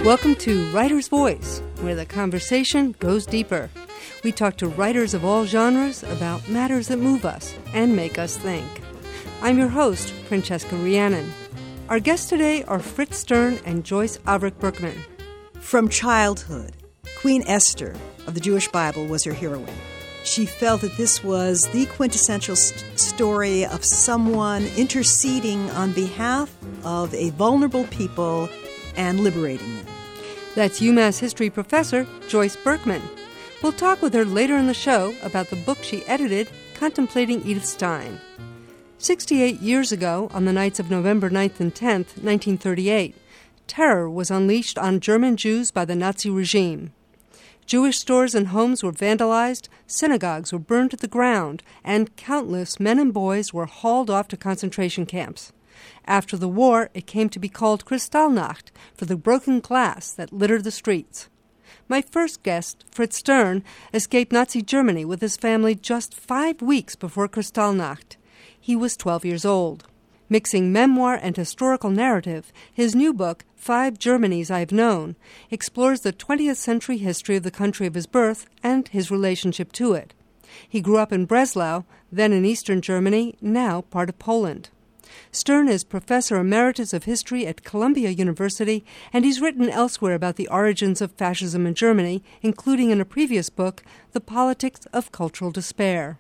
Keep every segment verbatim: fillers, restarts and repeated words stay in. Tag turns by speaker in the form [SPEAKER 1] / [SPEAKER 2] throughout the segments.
[SPEAKER 1] Welcome to Writer's Voice, where the conversation goes deeper. We talk to writers of all genres about matters that move us and make us think. I'm your host, Francesca Rhiannon. Our guests today are Fritz Stern and Joyce Averick Berkman.
[SPEAKER 2] From childhood, Queen Esther of the Jewish Bible was her heroine. She felt that this was the quintessential st- story of someone interceding on behalf of a vulnerable people and liberating them.
[SPEAKER 1] That's UMass history professor Joyce Berkman. We'll talk with her later in the show about the book she edited, Contemplating Edith Stein. Sixty-eight years ago, on the nights of November ninth and tenth, nineteen thirty-eight, terror was unleashed on German Jews by the Nazi regime. Jewish stores and homes were vandalized, synagogues were burned to the ground, and countless men and boys were hauled off to concentration camps. After the war, it came to be called Kristallnacht for the broken glass that littered the streets. My first guest, Fritz Stern, escaped Nazi Germany with his family just five weeks before Kristallnacht. He was twelve years old. Mixing memoir and historical narrative, his new book, Five Germanys I've Known, explores the twentieth century history of the country of his birth and his relationship to it. He grew up in Breslau, then in Eastern Germany, now part of Poland. Stern is Professor Emeritus of History at Columbia University, and he's written elsewhere about the origins of fascism in Germany, including in a previous book, The Politics of Cultural Despair.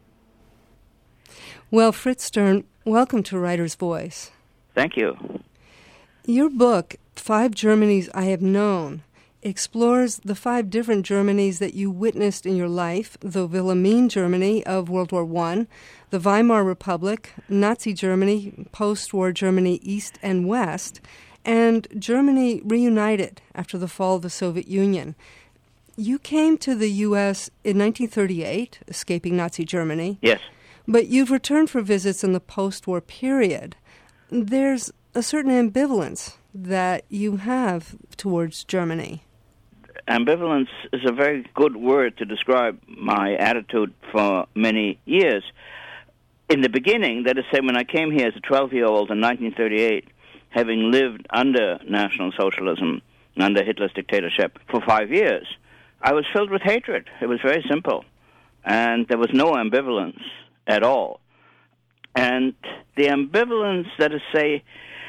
[SPEAKER 1] Well, Fritz Stern, welcome to Writer's Voice.
[SPEAKER 3] Thank you.
[SPEAKER 1] Your book, Five Germanys I Have Known, explores the five different Germanys that you witnessed in your life: the Wilhelmine Germany of World War One, the Weimar Republic, Nazi Germany, post-war Germany East and West, and Germany reunited after the fall of the Soviet Union. You came to the U S in nineteen thirty-eight, escaping Nazi Germany.
[SPEAKER 3] Yes.
[SPEAKER 1] But you've returned for visits in the post-war period. There's a certain ambivalence that you have towards Germany.
[SPEAKER 3] Ambivalence is a very good word to describe my attitude for many years. In the beginning, that is, say, when I came here as a twelve-year-old in nineteen thirty-eight, having lived under National Socialism and under Hitler's dictatorship for five years, I was filled with hatred. It was very simple. And there was no ambivalence at all. And the ambivalence, that is, say,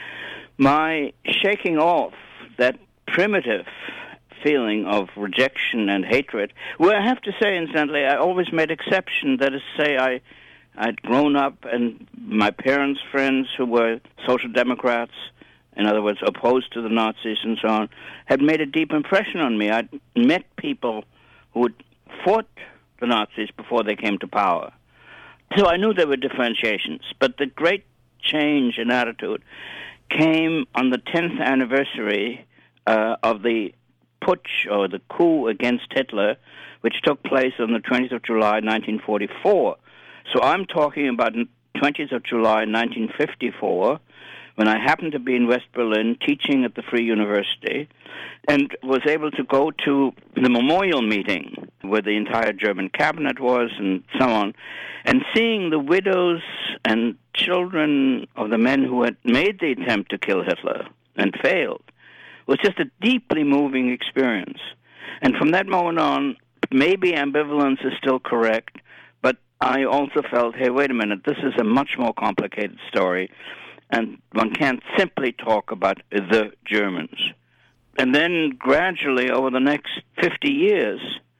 [SPEAKER 3] my shaking off that primitive feeling of rejection and hatred, well, I have to say, incidentally, I always made exception. That is to say, I, I'd grown up, and my parents' friends who were social democrats, in other words, opposed to the Nazis and so on, had made a deep impression on me. I'd met people who had fought the Nazis before they came to power. So I knew there were differentiations, but the great change in attitude came on the tenth anniversary uh, of the putsch, or the coup against Hitler, which took place on the twentieth of July, nineteen forty-four. So I'm talking about twentieth of July, nineteen fifty-four, when I happened to be in West Berlin teaching at the Free University, and was able to go to the memorial meeting where the entire German cabinet was and so on, and seeing the widows and children of the men who had made the attempt to kill Hitler and failed was just a deeply moving experience. And from that moment on, maybe ambivalence is still correct, but I also felt, hey, wait a minute, this is a much more complicated story, and one can't simply talk about the Germans. And then gradually, over the next fifty years,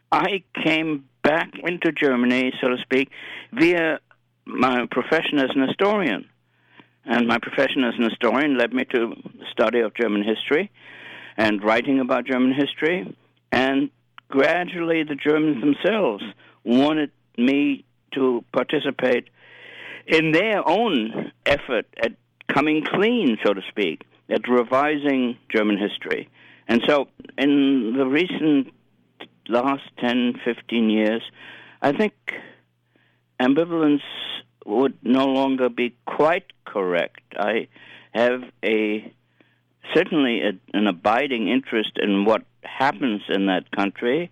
[SPEAKER 3] I came back into Germany, so to speak, via my profession as an historian. And my profession as an historian led me to the study of German history and writing about German history. And gradually, the Germans themselves wanted me to participate in their own effort at coming clean, so to speak, at revising German history. And so in the recent last ten, fifteen years, I think ambivalence would no longer be quite correct. I have a certainly a, an abiding interest in what happens in that country,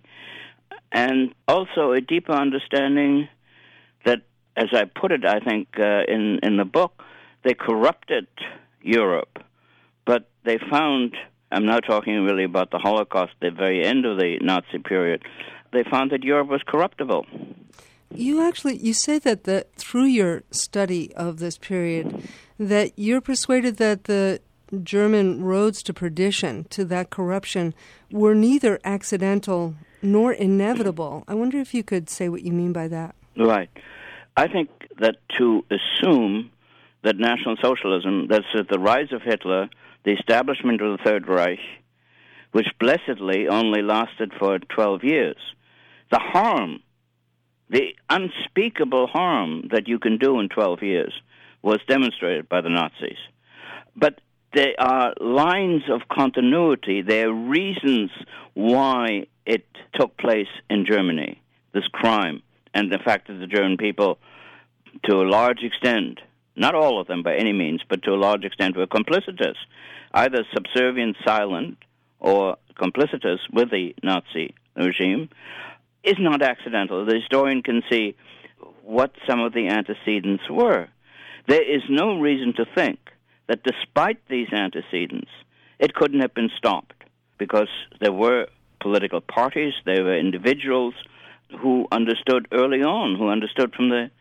[SPEAKER 3] and also a deeper understanding that, as I put it, I think, uh, in, in the book, they corrupted Europe, but they found I'm now talking really about the Holocaust, the very end of the Nazi period, they found that Europe was corruptible.
[SPEAKER 1] You actually, you say that the, through your study of this period, that you're persuaded that the German roads to perdition, to that corruption, were neither accidental nor inevitable. I wonder if you could say what you mean by that.
[SPEAKER 3] Right. I think that to assume that National Socialism, that's at the rise of Hitler, the establishment of the Third Reich, which blessedly only lasted for twelve years, the harm, the unspeakable harm that you can do in twelve years was demonstrated by the Nazis. But there are lines of continuity, there are reasons why it took place in Germany, this crime, and the fact that the German people, to a large extent, not all of them by any means, but to a large extent were complicitous, either subservient, silent, or complicitous with the Nazi regime, is not accidental. The historian can see what some of the antecedents were. There is no reason to think that despite these antecedents, it couldn't have been stopped, because there were political parties, there were individuals who understood early on, who understood from the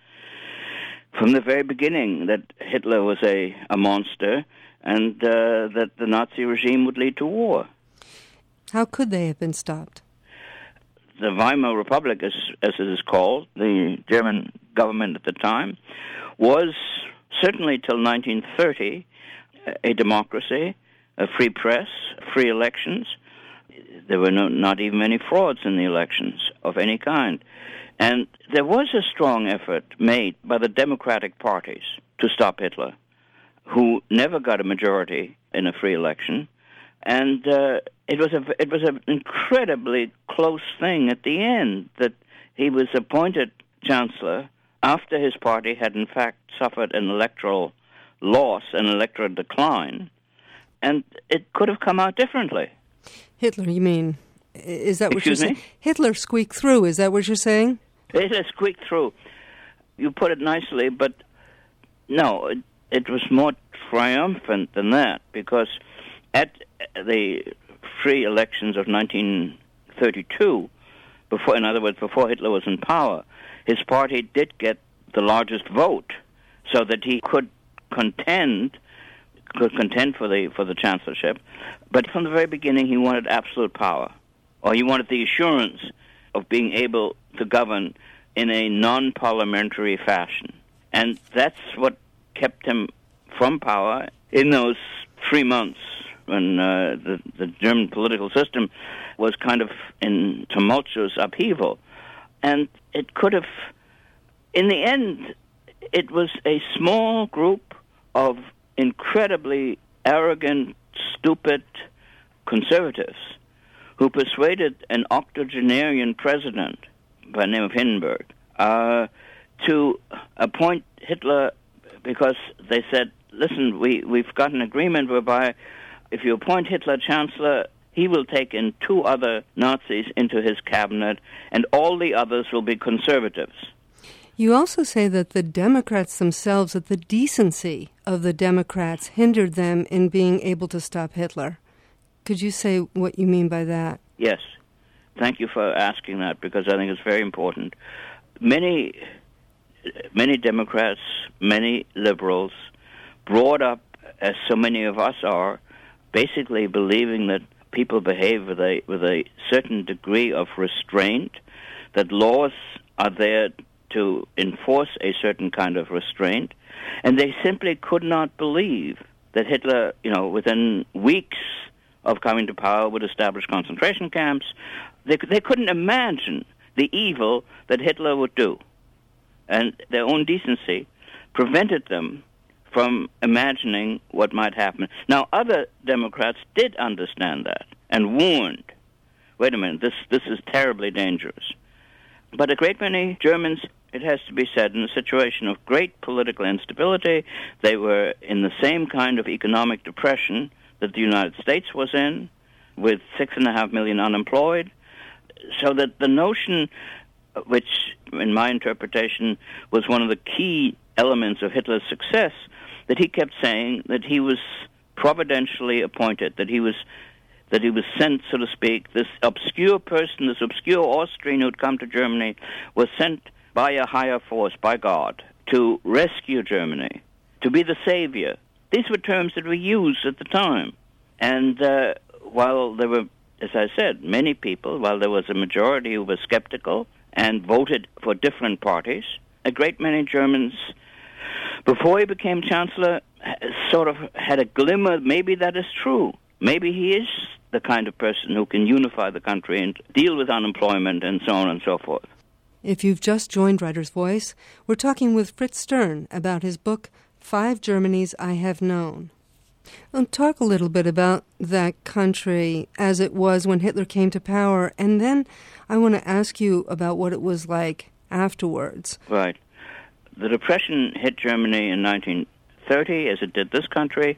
[SPEAKER 3] from the very beginning that Hitler was a, a monster and uh, that the Nazi regime would lead to war.
[SPEAKER 1] How could they have been stopped?
[SPEAKER 3] The Weimar Republic, as, as it is called, the German government at the time, was certainly till nineteen thirty a democracy, a free press, free elections. There were no, not even many frauds in the elections of any kind. And there was a strong effort made by the democratic parties to stop Hitler, who never got a majority in a free election. And uh, it was a it was an incredibly close thing at the end that he was appointed chancellor after his party had in fact suffered an electoral loss, an electoral decline, and it could have come out differently.
[SPEAKER 1] Hitler, you mean? Is that what
[SPEAKER 3] Excuse
[SPEAKER 1] you're
[SPEAKER 3] me?
[SPEAKER 1] saying? Hitler squeaked through, is that what you're saying?
[SPEAKER 3] Hitler squeaked through. You put it nicely, but no, it, it was more triumphant than that, because at the free elections of nineteen thirty-two, before, in other words, before Hitler was in power, his party did get the largest vote, so that he could contend could contend for the for the chancellorship. But from the very beginning, he wanted absolute power, or he wanted the assurance of being able to govern in a non-parliamentary fashion. And that's what kept him from power in those three months when uh, the, the German political system was kind of in tumultuous upheaval. And it could have, in the end, it was a small group of incredibly arrogant, stupid conservatives who persuaded an octogenarian president by the name of Hindenburg uh, to appoint Hitler, because they said, listen, we, we've got an agreement whereby if you appoint Hitler chancellor, he will take in two other Nazis into his cabinet, and all the others will be conservatives.
[SPEAKER 1] You also say that the Democrats themselves, that the decency of the Democrats hindered them in being able to stop Hitler. Could you say what you mean by that?
[SPEAKER 3] Yes. Thank you for asking that, because I think it's very important. Many, many Democrats, many liberals, brought up, as so many of us are, basically believing that people behave with a with a certain degree of restraint, that laws are there to enforce a certain kind of restraint, and they simply could not believe that Hitler, you know, within weeks of coming to power, would establish concentration camps. They, they couldn't imagine the evil that Hitler would do. And their own decency prevented them from imagining what might happen. Now, other Democrats did understand that and warned, wait a minute, this, this is terribly dangerous. But a great many Germans, it has to be said, in a situation of great political instability, they were in the same kind of economic depression that the United States was in, with six and a half million unemployed, so that the notion, which in my interpretation was one of the key elements of Hitler's success, that he kept saying that he was providentially appointed, that he was that he was sent, so to speak, this obscure person, this obscure Austrian who'd come to Germany, was sent by a higher force, by God, to rescue Germany, to be the savior. These were terms that were used at the time. And uh, while there were, as I said, many people, while there was a majority who were skeptical and voted for different parties, a great many Germans, before he became chancellor, sort of had a glimmer, maybe that is true. Maybe he is the kind of person who can unify the country and deal with unemployment and so on and so forth.
[SPEAKER 1] If you've just joined Writer's Voice, we're talking with Fritz Stern about his book, Five Germanys I Have Known. Well, talk a little bit about that country as it was when Hitler came to power, and then I want to ask you about what it was like afterwards.
[SPEAKER 3] Right. The Depression hit Germany in nineteen thirty, as it did this country.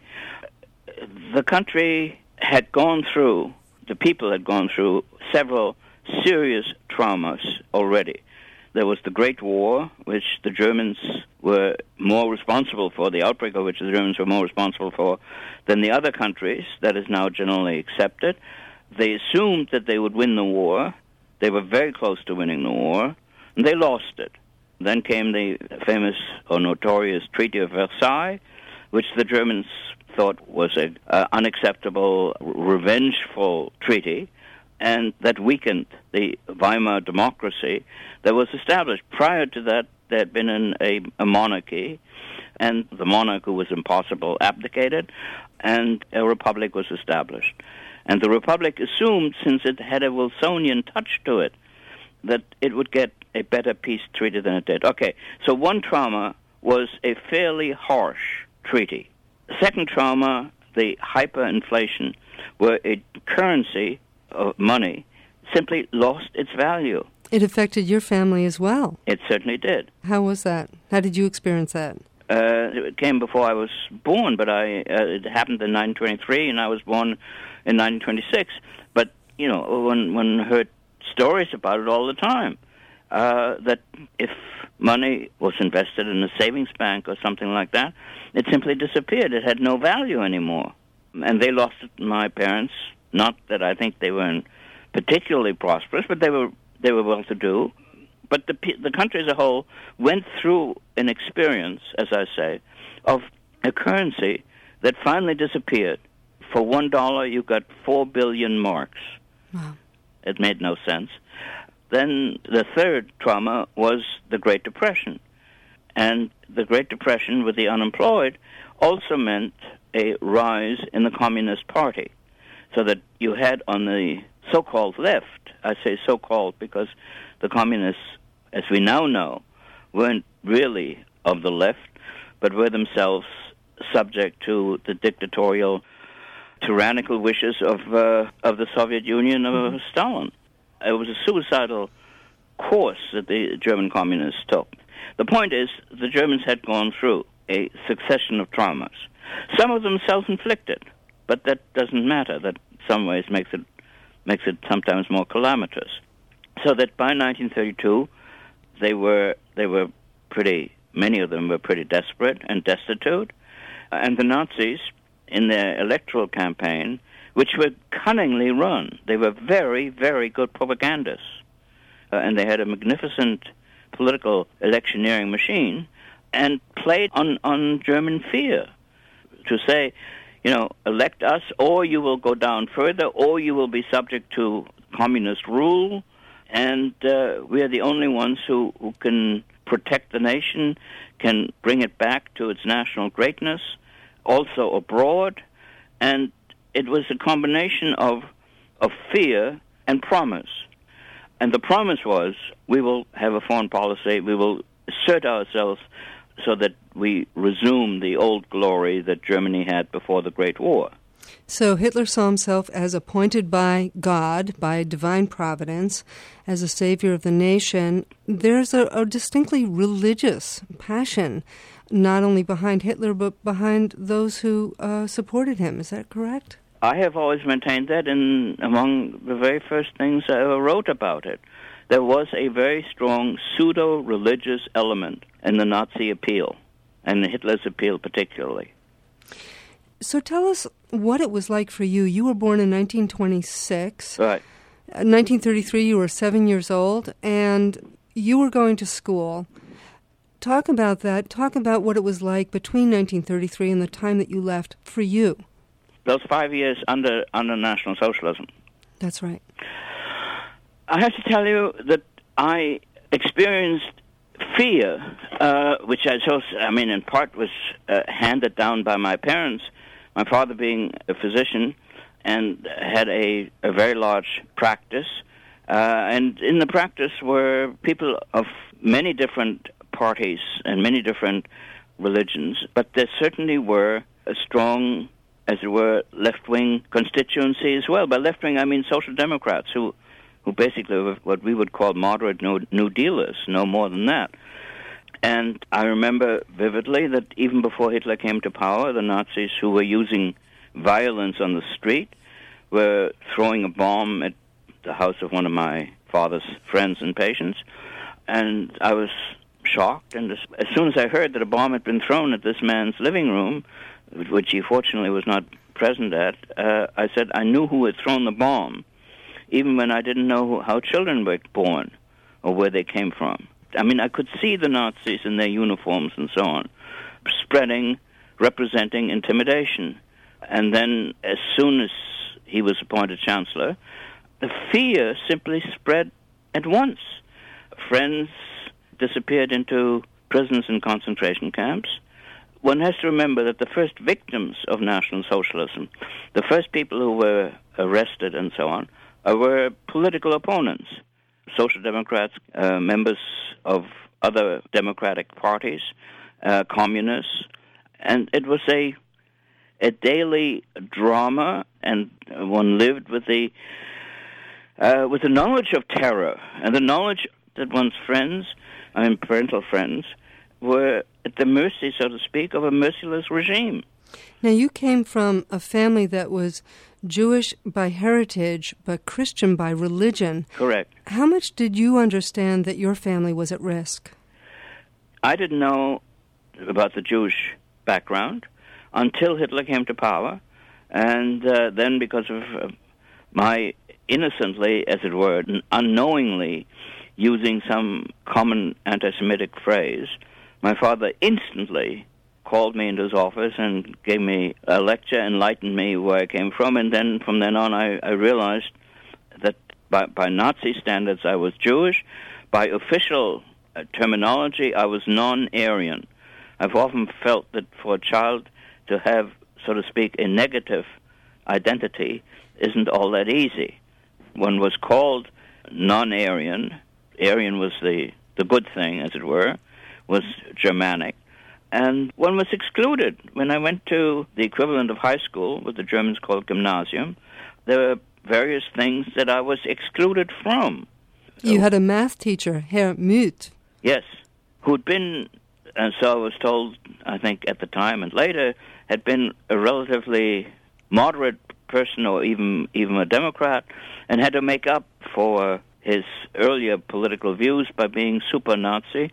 [SPEAKER 3] The country had gone through, the people had gone through several serious traumas already. There was the Great War, which the Germans were more responsible for, the outbreak of which the Germans were more responsible for than the other countries. That is now generally accepted. They assumed that they would win the war. They were very close to winning the war, and they lost it. Then came the famous or notorious Treaty of Versailles, which the Germans thought was an uh, unacceptable, revengeful treaty, and that weakened the Weimar democracy that was established. Prior to that, there had been an, a, a monarchy, and the monarch, who was impossible, abdicated, and a republic was established. And the republic assumed, since it had a Wilsonian touch to it, that it would get a better peace treaty than it did. Okay, so one trauma was a fairly harsh treaty. The second trauma, the hyperinflation, where a currency of money simply lost its value.
[SPEAKER 1] It affected your family as well.
[SPEAKER 3] It certainly did.
[SPEAKER 1] How was that? How did you experience that?
[SPEAKER 3] Uh, it came before I was born, but I uh, it happened in nineteen twenty-three, and I was born in nineteen twenty-six. But, you know, one, one heard stories about it all the time, uh, that if money was invested in a savings bank or something like that, it simply disappeared. It had no value anymore. And they lost it, my parents. Not that I think they were particularly prosperous, but they were they were well-to-do. But the the country as a whole went through an experience, as I say, of a currency that finally disappeared. For one dollar, you got four billion marks.
[SPEAKER 1] Wow.
[SPEAKER 3] It made no sense. Then the third trauma was the Great Depression. And the Great Depression with the unemployed also meant a rise in the Communist Party. So that you had on the so-called left, I say so-called because the communists, as we now know, weren't really of the left, but were themselves subject to the dictatorial, tyrannical wishes of uh, of the Soviet Union of mm-hmm. Stalin. It was a suicidal course that the German communists took. The point is, the Germans had gone through a succession of traumas, some of them self-inflicted, but that doesn't matter. That in some ways makes it makes it sometimes more calamitous. So that by nineteen thirty-two, they were they were pretty. Many of them were pretty desperate and destitute, and the Nazis, in their electoral campaign, which were cunningly run, they were very, very good propagandists, uh, and they had a magnificent political electioneering machine, and played on on German fear to say, you know, elect us, or you will go down further, or you will be subject to communist rule, and uh, we are the only ones who, who can protect the nation, can bring it back to its national greatness, also abroad. And it was a combination of of fear and promise. And the promise was, we will have a foreign policy, we will assert ourselves so that we resume the old glory that Germany had before the Great War.
[SPEAKER 1] So Hitler saw himself as appointed by God, by divine providence, as a savior of the nation. There's a, a distinctly religious passion, not only behind Hitler, but behind those who uh, supported him. Is that correct?
[SPEAKER 3] I have always maintained that, and among the very first things I ever wrote about it, there was a very strong pseudo-religious element in the Nazi appeal, and Hitler's appeal particularly.
[SPEAKER 1] So tell us what it was like for you. You were born in nineteen twenty-six.
[SPEAKER 3] Right.
[SPEAKER 1] In nineteen thirty-three, you were seven years old, and you were going to school. Talk about that. Talk about what it was like between nineteen thirty-three and the time that you left for you.
[SPEAKER 3] Those five years under under National Socialism.
[SPEAKER 1] That's right.
[SPEAKER 3] I have to tell you that I experienced fear, uh, which I chose, I mean, in part was uh, handed down by my parents, my father being a physician and had a, a very large practice. Uh, and in the practice were people of many different parties and many different religions, but there certainly were a strong, as it were, left-wing constituency as well. By left-wing, I mean social democrats who who basically were what we would call moderate New, New Dealers, no more than that. And I remember vividly that even before Hitler came to power, the Nazis who were using violence on the street were throwing a bomb at the house of one of my father's friends and patients. And I was shocked, and as, as soon as I heard that a bomb had been thrown at this man's living room, which he fortunately was not present at, uh, I said I knew who had thrown the bomb, even when I didn't know who, how children were born or where they came from. I mean, I could see the Nazis in their uniforms and so on, spreading, representing intimidation. And then as soon as he was appointed chancellor, the fear simply spread at once. Friends disappeared into prisons and concentration camps. One has to remember that the first victims of National Socialism, the first people who were arrested and so on, uh, were political opponents, Social Democrats, uh, members of other democratic parties, uh, communists, and it was a a daily drama, and one lived with the uh, with the knowledge of terror and the knowledge that one's friends, I mean parental friends, were at the mercy, so to speak, of a merciless regime.
[SPEAKER 1] Now, you came from a family that was Jewish by heritage, but Christian by religion.
[SPEAKER 3] Correct.
[SPEAKER 1] How much did you understand that your family was at risk?
[SPEAKER 3] I didn't know about the Jewish background until Hitler came to power, and uh, then because of uh, my innocently, as it were, unknowingly using some common anti-Semitic phrase, my father instantly called me into his office and gave me a lecture, enlightened me where I came from, and then from then on I, I realized that by, by Nazi standards I was Jewish. By official uh, terminology, I was non-Aryan. I've often felt that for a child to have, so to speak, a negative identity isn't all that easy. One was called non-Aryan. Aryan was the, the good thing, as it were, was Germanic. And one was excluded. When I went to the equivalent of high school, what the Germans called Gymnasium, there were various things that I was excluded from.
[SPEAKER 1] You had a math teacher, Herr Muth.
[SPEAKER 3] Yes, who'd been, and so I was told, I think at the time and later, had been a relatively moderate person or even even a Democrat, and had to make up for his earlier political views by being super Nazi,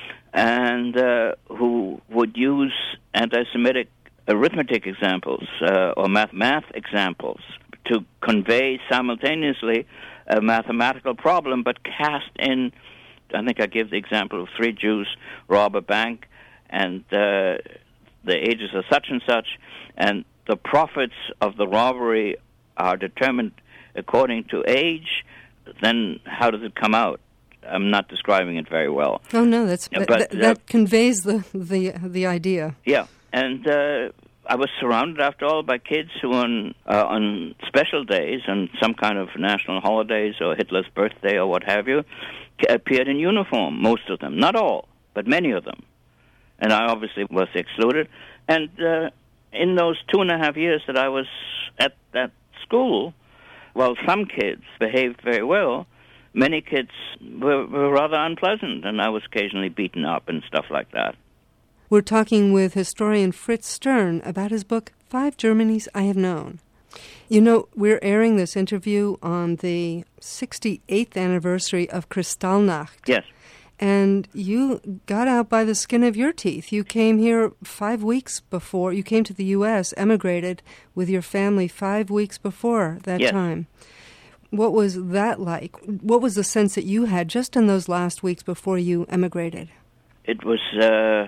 [SPEAKER 3] and uh, who would use anti-Semitic arithmetic examples uh, or math math examples to convey simultaneously a mathematical problem, but cast in, I think I give the example of three Jews rob a bank, and uh, the ages are such and such, and the profits of the robbery are determined according to age. Then how does it come out? I'm not describing it very well.
[SPEAKER 1] Oh no, that's
[SPEAKER 3] but,
[SPEAKER 1] that,
[SPEAKER 3] uh,
[SPEAKER 1] that conveys the the the idea.
[SPEAKER 3] Yeah, and uh, I was surrounded, after all, by kids who, on uh, on special days, on some kind of national holidays or Hitler's birthday or what have you, appeared in uniform. Most of them, not all, but many of them, and I obviously was excluded. And uh, in those two and a half years that I was at that school, while some kids behaved very well, many kids were, were rather unpleasant, and I was occasionally beaten up and stuff like that.
[SPEAKER 1] We're talking with historian Fritz Stern about his book, Five Germanys I Have Known. You know, we're airing this interview on the sixty-eighth anniversary of Kristallnacht.
[SPEAKER 3] Yes.
[SPEAKER 1] and you got out by the skin of your teeth. You came here five weeks before. You came to the U S, emigrated with your family five weeks before that
[SPEAKER 3] yes.
[SPEAKER 1] time. What was that like? What was the sense that you had just in those last weeks before you emigrated?
[SPEAKER 3] It was uh,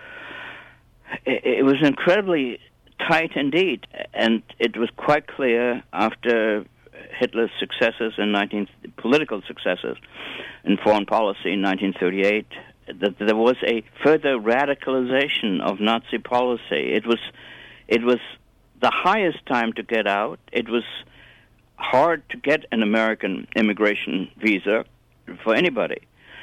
[SPEAKER 3] it, it was incredibly tight indeed, and it was quite clear after Hitler's successes in nineteen political successes in foreign policy in nineteen thirty-eight that there was a further radicalization of Nazi policy. It was it was the highest time to get out. It was hard to get an American immigration visa for anybody.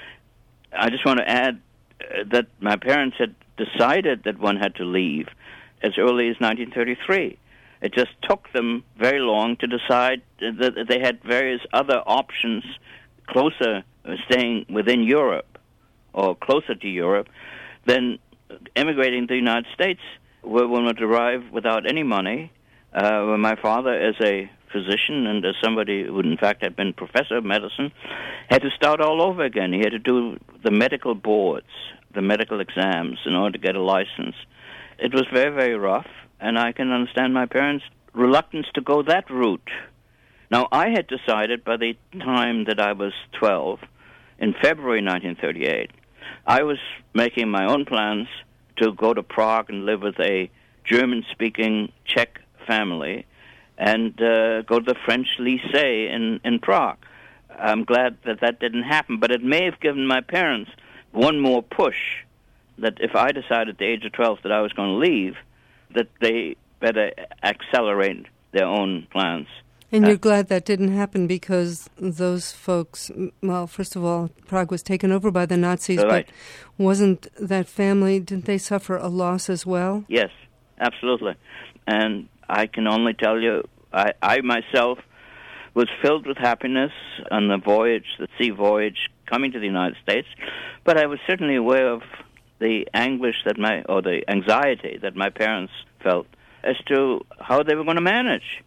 [SPEAKER 3] I just want to add uh, that my parents had decided that one had to leave as early as nineteen thirty-three. It just took them very long to decide that they had various other options closer, uh, staying within Europe or closer to Europe, than immigrating to the United States, where one would arrive without any money. Uh, where my father, as a physician and as somebody who in fact had been professor of medicine, had to start all over again. He had to do the medical boards, the medical exams in order to get a license. It was very, very rough, and I can understand my parents' reluctance to go that route. Now, I had decided by the time that I was twelve, in February nineteen thirty-eight, I was making my own plans to go to Prague and live with a German-speaking Czech family and uh, go to the French Lycée in, in Prague. I'm glad that that didn't happen, but it may have given my parents one more push that if I decided at the age of twelve that I was going to leave, that they better accelerate their own plans.
[SPEAKER 1] And
[SPEAKER 3] uh,
[SPEAKER 1] you're glad that didn't happen because those folks, well, first of all, Prague was taken over by the Nazis,
[SPEAKER 3] right.
[SPEAKER 1] but wasn't that family, didn't they suffer a loss as well?
[SPEAKER 3] Yes, absolutely. And I can only tell you, I, I myself was filled with happiness on the voyage, the sea voyage, coming to the United States, but I was certainly aware of the anguish that my, or the anxiety that my parents felt as to how they were going to manage.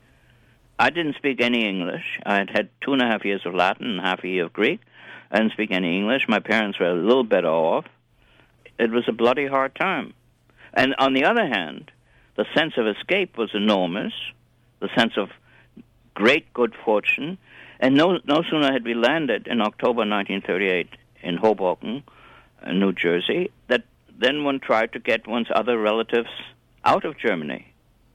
[SPEAKER 3] I didn't speak any English. I had had two and a half years of Latin and half a year of Greek. I didn't speak any English. My parents were a little better off. It was a bloody hard time. And on the other hand, the sense of escape was enormous, the sense of great good fortune. And no, no sooner had we landed in October nineteen thirty-eight in Hoboken, New Jersey, that then one tried to get one's other relatives out of Germany.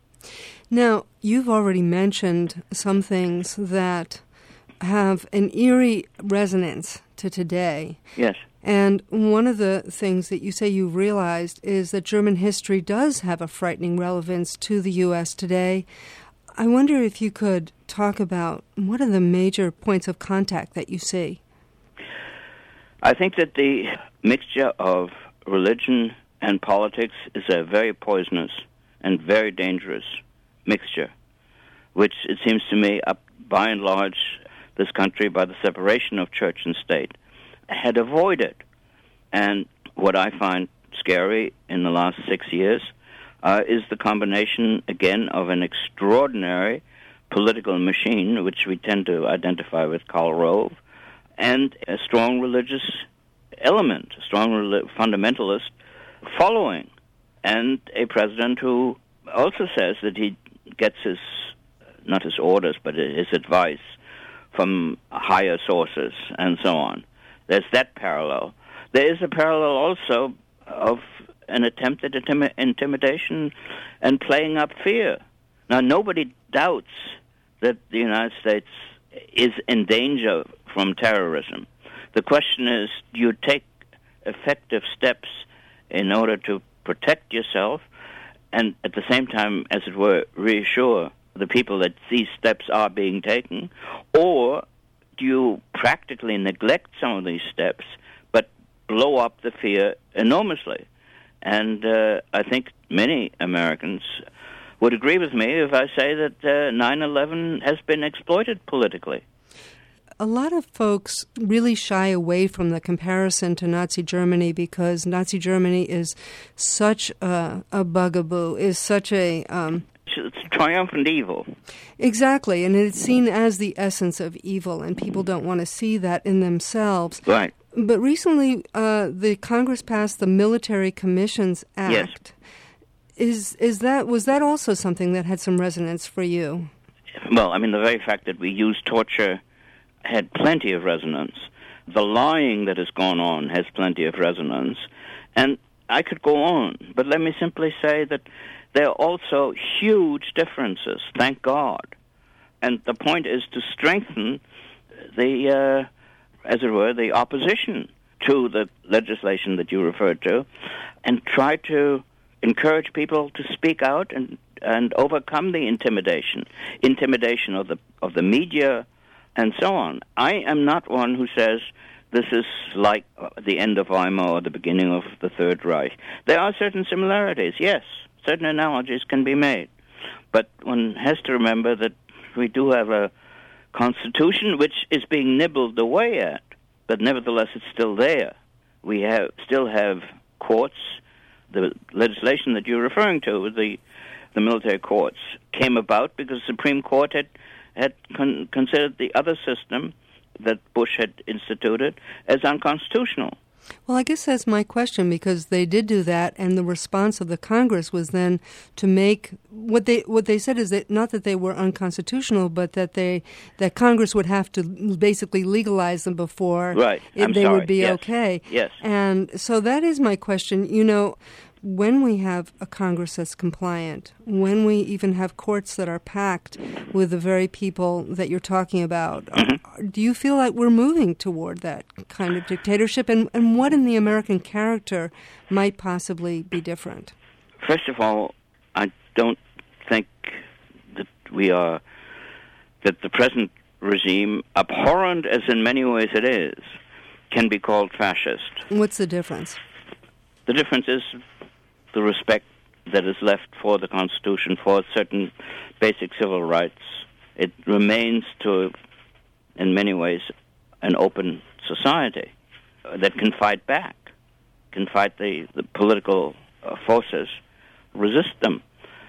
[SPEAKER 1] Now, you've already mentioned some things that have an eerie resonance to today.
[SPEAKER 3] Yes.
[SPEAKER 1] And one of the things that you say you realized is that German history does have a frightening relevance to the U S today. I wonder if you could talk about what are the major points of contact that you see?
[SPEAKER 3] I think that the mixture of religion and politics is a very poisonous and very dangerous mixture, which it seems to me, up by and large, this country, by the separation of church and state, had avoided. And what I find scary in the last six years uh, is the combination, again, of an extraordinary political machine, which we tend to identify with Karl Rove, and a strong religious element, a strong rel- fundamentalist following, and a president who also says that he gets his, not his orders, but his advice from higher sources and so on. There's that parallel. There is a parallel also of an attempt at intim- intimidation and playing up fear. Now, nobody doubts that the United States is in danger from terrorism. The question is, do you take effective steps in order to protect yourself and at the same time, as it were, reassure the people that these steps are being taken, or do you practically neglect some of these steps but blow up the fear enormously? And uh, I think many Americans would agree with me if I say that uh, nine eleven has been exploited politically.
[SPEAKER 1] A lot of folks really shy away from the comparison to Nazi Germany because Nazi Germany is such a, a bugaboo, is such a... Um,
[SPEAKER 3] it's triumphant evil.
[SPEAKER 1] Exactly, and it's seen as the essence of evil, and people don't want to see that in themselves.
[SPEAKER 3] Right.
[SPEAKER 1] But recently, uh, the Congress passed the Military Commissions Act.
[SPEAKER 3] Yes.
[SPEAKER 1] Is is that was that also something that had some resonance for you?
[SPEAKER 3] Well, I mean, the very fact that we use torture had plenty of resonance. The lying that has gone on has plenty of resonance. And I could go on, but let me simply say that there are also huge differences, thank God. And the point is to strengthen the, uh, as it were, the opposition to the legislation that you referred to, and try to encourage people to speak out and, and overcome the intimidation, intimidation of the of the media, and so on. I am not one who says this is like the end of Weimar or the beginning of the Third Reich. There are certain similarities, yes. Certain analogies can be made. But one has to remember that we do have a constitution which is being nibbled away at, but nevertheless it's still there. We have still have courts. The legislation that you're referring to, the the military courts, came about because the Supreme Court had, had con- considered the other system that Bush had instituted as unconstitutional.
[SPEAKER 1] Well, I guess that's my question, because they did do that, and the response of the Congress was then to make what they what they said is that not that they were unconstitutional, but that they that Congress would have to basically legalize them before
[SPEAKER 3] right.
[SPEAKER 1] it,
[SPEAKER 3] I'm
[SPEAKER 1] they
[SPEAKER 3] sorry.
[SPEAKER 1] would be
[SPEAKER 3] yes.
[SPEAKER 1] okay.
[SPEAKER 3] Yes.
[SPEAKER 1] And so that is my question. You know, when we have a Congress that's compliant, when we even have courts that are packed with the very people that you're talking about, mm-hmm. do you feel like we're moving toward that kind of dictatorship? And, and what in the American character might possibly be different?
[SPEAKER 3] First of all, I don't think that we are, that the present regime, abhorrent as in many ways it is, can be called fascist.
[SPEAKER 1] What's the difference?
[SPEAKER 3] The difference is the respect that is left for the Constitution, for certain basic civil rights. It remains to, in many ways, an open society that can fight back, can fight the, the political uh, forces, resist them.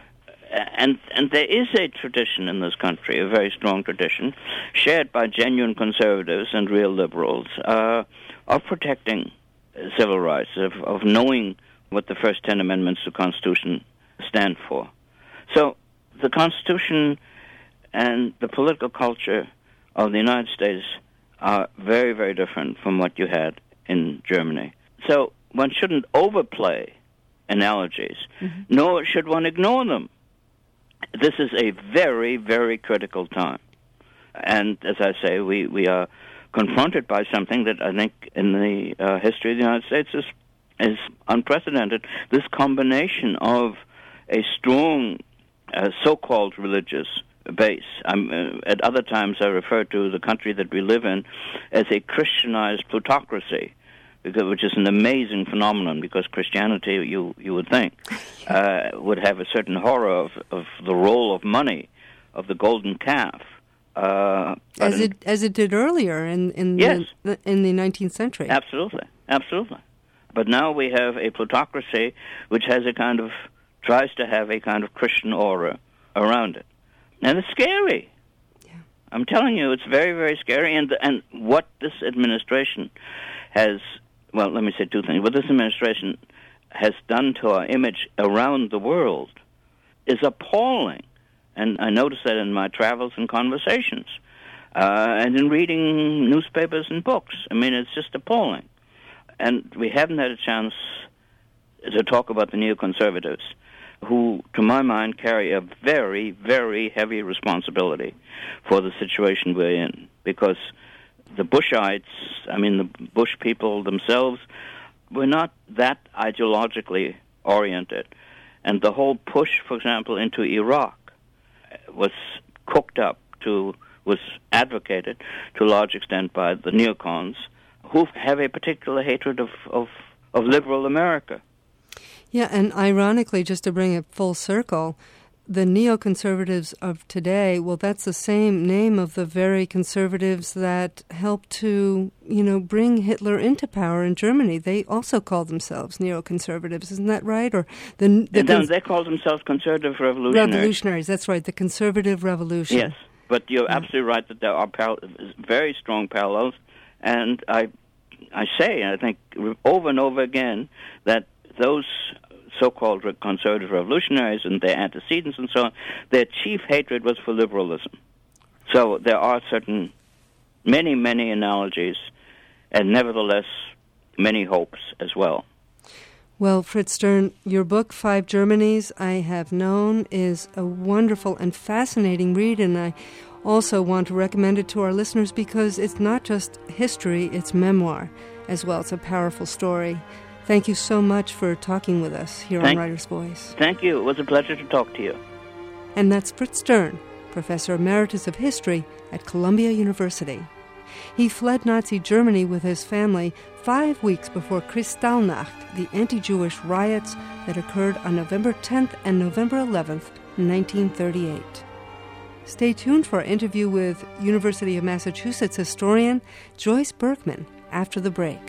[SPEAKER 3] And and there is a tradition in this country, a very strong tradition, shared by genuine conservatives and real liberals, uh, of protecting civil rights, of, of knowing what the first ten amendments to the Constitution stand for. So the Constitution and the political culture of the United States are very, very different from what you had in Germany. So one shouldn't overplay analogies, mm-hmm. nor should one ignore them. This is a very, very critical time. And as I say, we, we are confronted by something that I think in the uh, history of the United States is is unprecedented, this combination of a strong uh, so-called religious base. I'm, uh, at other times I refer to the country that we live in as a Christianized plutocracy, because, which is an amazing phenomenon, because Christianity, you you would think, uh, would have a certain horror of, of the role of money, of the golden calf. Uh,
[SPEAKER 1] as it as it did earlier in, in,
[SPEAKER 3] yes.
[SPEAKER 1] the, in the nineteenth century.
[SPEAKER 3] Absolutely, absolutely. But now we have a plutocracy which has a kind of, tries to have a kind of Christian aura around it. And it's scary.
[SPEAKER 1] Yeah.
[SPEAKER 3] I'm telling you, it's very, very scary. And and what this administration has, well, let me say two things. What this administration has done to our image around the world is appalling. And I notice that in my travels and conversations, uh, and in reading newspapers and books. I mean, it's just appalling. And we haven't had a chance to talk about the neoconservatives, who, to my mind, carry a very, very heavy responsibility for the situation we're in. Because the Bushites, I mean, the Bush people themselves, were not that ideologically oriented. And the whole push, for example, into Iraq was cooked up to, was advocated to a large extent by the neocons, who have a particular hatred of, of, of liberal America.
[SPEAKER 1] Yeah, and ironically, just to bring it full circle, the neoconservatives of today, well, that's the same name of the very conservatives that helped to, you know, bring Hitler into power in Germany. They also called themselves neoconservatives, isn't that right? Or the, the
[SPEAKER 3] and cons- they called themselves conservative revolutionaries.
[SPEAKER 1] Revolutionaries, that's right, the conservative revolution.
[SPEAKER 3] Yes, but you're
[SPEAKER 1] yeah.
[SPEAKER 3] absolutely right that there are par- very strong parallels, and I I say, I think, over and over again, that those so-called conservative revolutionaries and their antecedents and so on, their chief hatred was for liberalism. So there are certain, many, many analogies, and nevertheless, many hopes as well.
[SPEAKER 1] Well, Fritz Stern, your book, Five Germanys I Have Known, is a wonderful and fascinating read, and I also want to recommend it to our listeners because it's not just history, it's memoir as well. It's a powerful story. Thank you so much for talking with us here
[SPEAKER 3] Thank,
[SPEAKER 1] on Writer's Voice.
[SPEAKER 3] Thank you. It was a pleasure to talk to you.
[SPEAKER 1] And that's Fritz Stern, Professor Emeritus of History at Columbia University. He fled Nazi Germany with his family five weeks before Kristallnacht, the anti-Jewish riots that occurred on November tenth and November eleventh, nineteen thirty-eight. Stay tuned for our interview with University of Massachusetts historian Joyce Berkman after the break.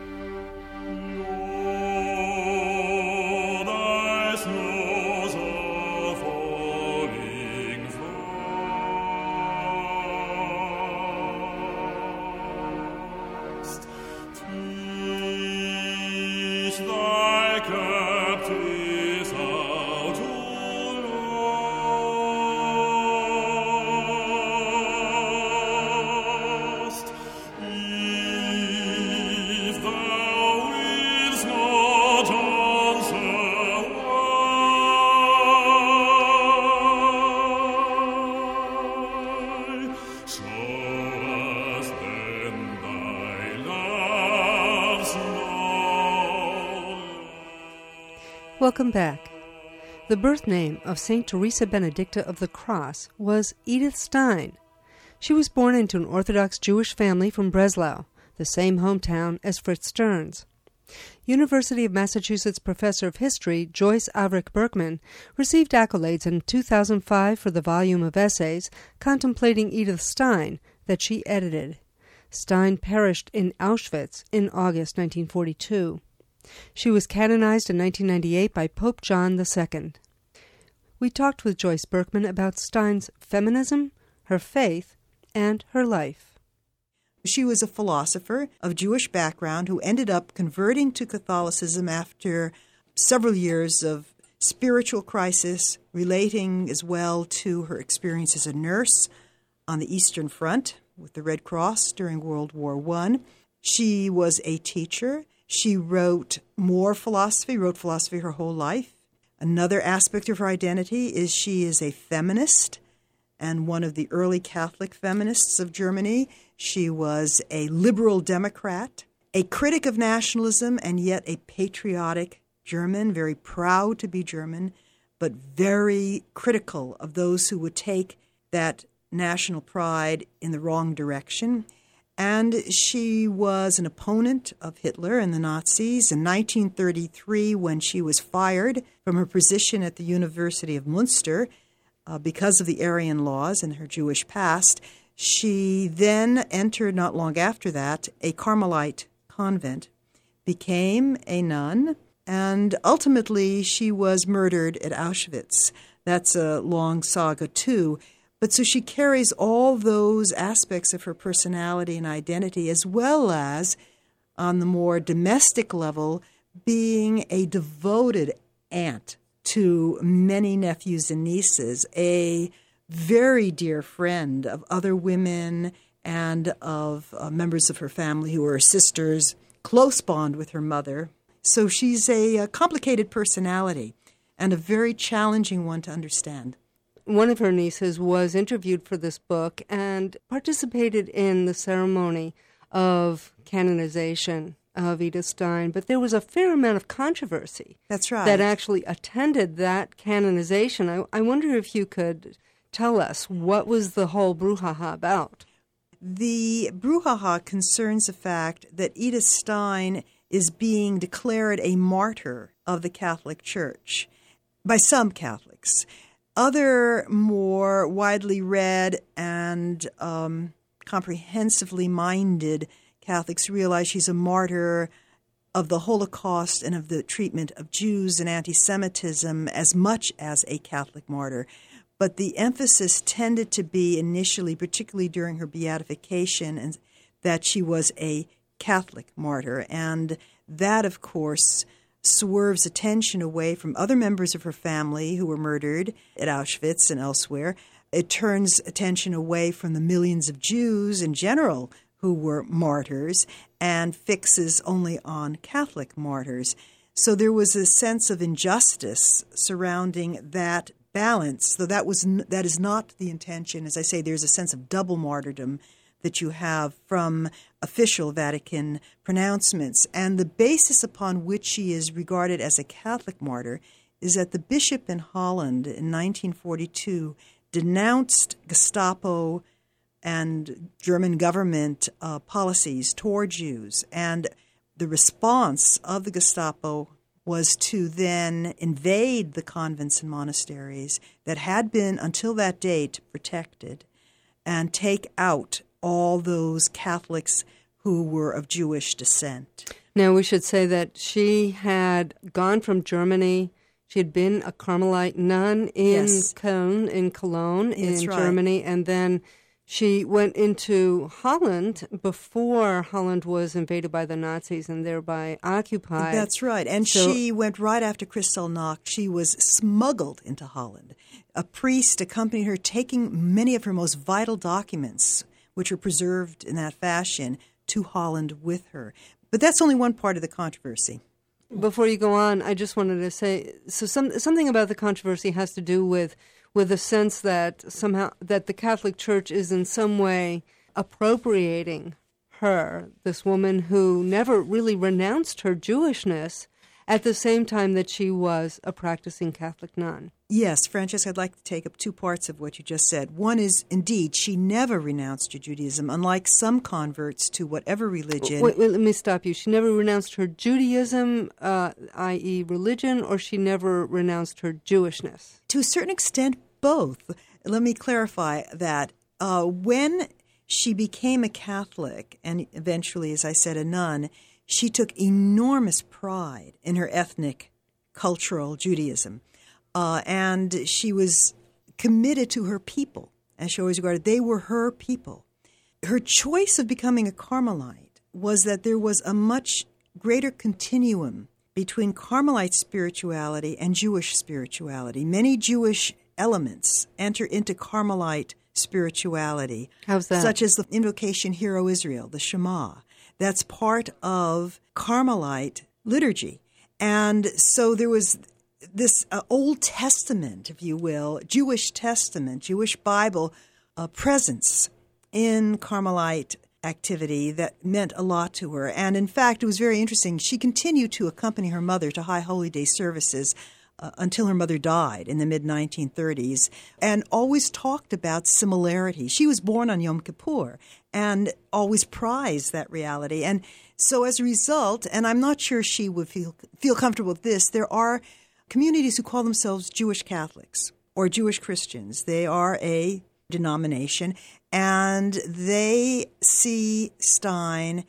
[SPEAKER 1] Welcome back. The birth name of Saint Teresa Benedicta of the Cross was Edith Stein. She was born into an Orthodox Jewish family from Breslau, the same hometown as Fritz Stern's. University of Massachusetts professor of history Joyce Averick Berkman received accolades in two thousand five for the volume of essays contemplating Edith Stein that she edited. Stein perished in Auschwitz in August nineteen forty-two. She was canonized in nineteen ninety-eight by Pope John the Second. We talked with Joyce Berkman about Stein's feminism, her faith, and her life.
[SPEAKER 2] She was a philosopher of Jewish background who ended up converting to Catholicism after several years of spiritual crisis, relating as well to her experience as a nurse on the Eastern Front with the Red Cross during World War One. She was a teacher. She wrote more philosophy, wrote philosophy her whole life. Another aspect of her identity is she is a feminist and one of the early Catholic feminists of Germany. She was a liberal Democrat, a critic of nationalism, and yet a patriotic German, very proud to be German, but very critical of those who would take that national pride in the wrong direction. And she was an opponent of Hitler and the Nazis. In nineteen thirty-three, when she was fired from her position at the University of Munster uh, because of the Aryan laws and her Jewish past, she then entered, not long after that, a Carmelite convent, became a nun, and ultimately she was murdered at Auschwitz. That's a long saga, too. But so she carries all those aspects of her personality and identity, as well as, on the more domestic level, being a devoted aunt to many nephews and nieces, a very dear friend of other women and of uh, members of her family who are sisters, close bond with her mother. So she's a, a complicated personality and a very challenging one to understand.
[SPEAKER 1] One of her nieces was interviewed for this book and participated in the ceremony of canonization of Edith Stein, but there was a fair amount of controversy.
[SPEAKER 2] That's right.
[SPEAKER 1] That actually attended that canonization. I, I wonder if you could tell us what was the whole brouhaha about.
[SPEAKER 2] The brouhaha concerns the fact that Edith Stein is being declared a martyr of the Catholic Church by some Catholics. Other more widely read and um, comprehensively minded Catholics realize she's a martyr of the Holocaust and of the treatment of Jews and anti-Semitism as much as a Catholic martyr. But the emphasis tended to be initially, particularly during her beatification, and that she was a Catholic martyr. And that, of course, swerves attention away from other members of her family who were murdered at Auschwitz and elsewhere. It turns attention away from the millions of Jews in general who were martyrs and fixes only on Catholic martyrs. So there was a sense of injustice surrounding that balance, though that was n- that is not the intention. As I say, there's a sense of double martyrdom that you have from official Vatican pronouncements. And the basis upon which she is regarded as a Catholic martyr is that the bishop in Holland in nineteen forty-two denounced Gestapo and German government uh, policies toward Jews. And the response of the Gestapo was to then invade the convents and monasteries that had been, until that date, protected, and take out all those Catholics who were of Jewish descent.
[SPEAKER 1] Now, we should say that she had gone from Germany. She had been a Carmelite nun in
[SPEAKER 2] Yes.
[SPEAKER 1] Cologne, in Cologne,
[SPEAKER 2] That's
[SPEAKER 1] in
[SPEAKER 2] right.
[SPEAKER 1] Germany, and then she went into Holland before Holland was invaded by the Nazis and thereby occupied.
[SPEAKER 2] That's right. And
[SPEAKER 1] So-
[SPEAKER 2] she went right after Kristallnacht. She was smuggled into Holland. A priest accompanied her, taking many of her most vital documents, which are preserved in that fashion, to Holland with her. But that's only one part of the controversy.
[SPEAKER 1] Before you go on, I just wanted to say, so some, something about the controversy has to do with with the sense that somehow that the Catholic Church is in some way appropriating her, this woman who never really renounced her Jewishness, at the same time that she was a practicing Catholic nun.
[SPEAKER 2] Yes, Francesca, I'd like to take up two parts of what you just said. One is, indeed, she never renounced her Judaism, unlike some converts to whatever religion.
[SPEAKER 1] Wait, wait, let me stop you. She never renounced her Judaism, uh, that is religion, or she never renounced her Jewishness?
[SPEAKER 2] To a certain extent, both. Let me clarify that. Uh, when she became a Catholic, and eventually, as I said, a nun, she took enormous pride in her ethnic, cultural Judaism. Uh, and she was committed to her people, as she always regarded. They were her people. Her choice of becoming a Carmelite was that there was a much greater continuum between Carmelite spirituality and Jewish spirituality. Many Jewish elements enter into Carmelite spirituality.
[SPEAKER 1] How's that?
[SPEAKER 2] Such as the invocation, Hear, O Israel, the Shema. That's part of Carmelite liturgy. And so there was this uh, Old Testament, if you will, Jewish Testament, Jewish Bible uh, presence in Carmelite activity that meant a lot to her. And in fact, it was very interesting. She continued to accompany her mother to High Holy Day services uh, until her mother died in the mid nineteen thirties, and always talked about similarity. She was born on Yom Kippur and always prized that reality. And so as a result, and I'm not sure she would feel feel comfortable with this, there are communities who call themselves Jewish Catholics or Jewish Christians. They are a denomination, and they see Stein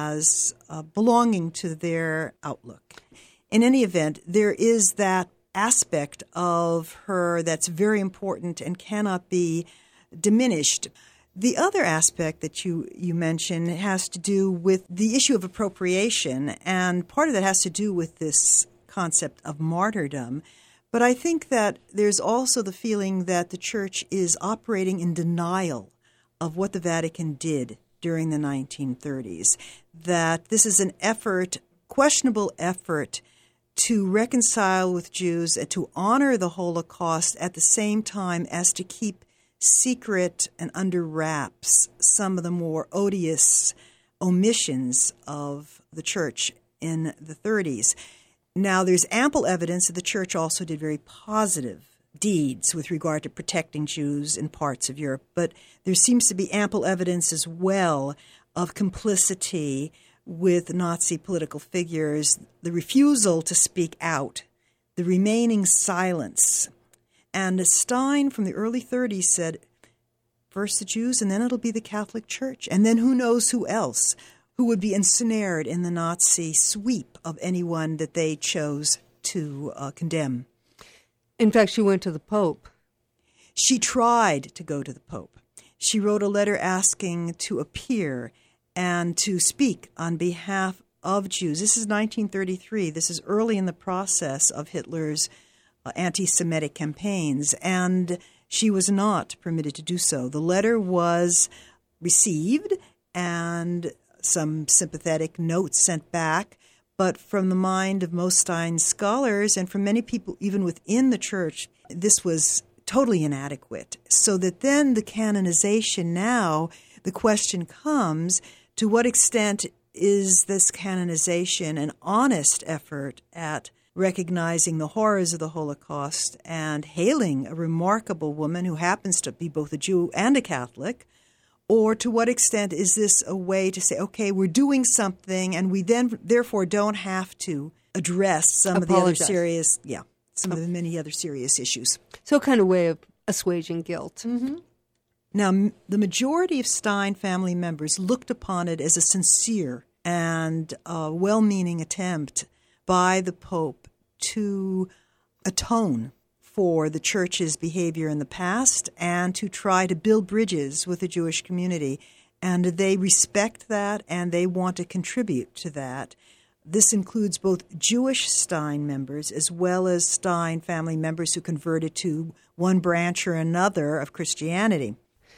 [SPEAKER 2] as uh, belonging to their outlook. In any event, there is that aspect of her that's very important and cannot be diminished. The other aspect that you, you mentioned has to do with the issue of appropriation, and part of that has to do with this concept of martyrdom. But I think that there's also the feeling that the Church is operating in denial of what the Vatican did during the nineteen thirties, that this is an effort, questionable effort, to reconcile with Jews and to honor the Holocaust at the same time as to keep secret and under wraps some of the more odious omissions of the Church in the thirties. Now, there's ample evidence that the Church also did very positive deeds with regard to protecting Jews in parts of Europe, but there seems to be ample evidence as well of complicity with Nazi political figures, the refusal to speak out, the remaining silence. And Stein from the early thirties said, first the Jews, and then it'll be the Catholic Church, and then who knows who else who would be ensnared in the Nazi sweep of anyone that they chose to uh, condemn.
[SPEAKER 1] In fact, she went to the Pope.
[SPEAKER 2] She tried to go to the Pope. She wrote a letter asking to appear and to speak on behalf of Jews. This is nineteen thirty-three. This is early in the process of Hitler's uh, anti-Semitic campaigns, and she was not permitted to do so. The letter was received and some sympathetic notes sent back, but from the mind of most Stein scholars and from many people even within the church, this was totally inadequate. So that then the canonization now, the question comes, to what extent is this canonization an honest effort at recognizing the horrors of the Holocaust and hailing a remarkable woman who happens to be both a Jew and a Catholic? Or to what extent is this a way to say, okay, we're doing something and we then therefore don't have to address some
[SPEAKER 1] Apologize.
[SPEAKER 2] of the other serious, yeah, some oh. of the many other serious issues.
[SPEAKER 1] So a kind of way of assuaging guilt.
[SPEAKER 2] Mm-hmm. Now, m- the majority of Stein family members looked upon it as a sincere and uh, well-meaning attempt by the Pope to atone for the Church's behavior in the past and to try to build bridges with the Jewish community. And they respect that and they want to contribute to that. This includes both Jewish Stein members as well as Stein family members who converted to one branch or another of Christianity.